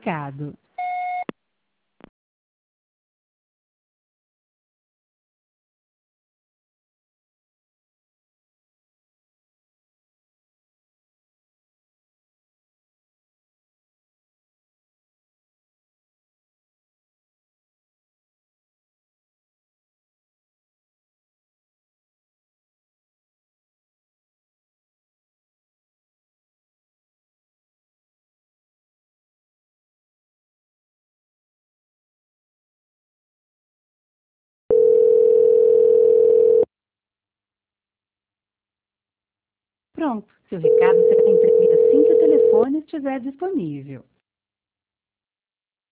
recado. Pronto, seu recado será entregue assim que o telefone estiver disponível.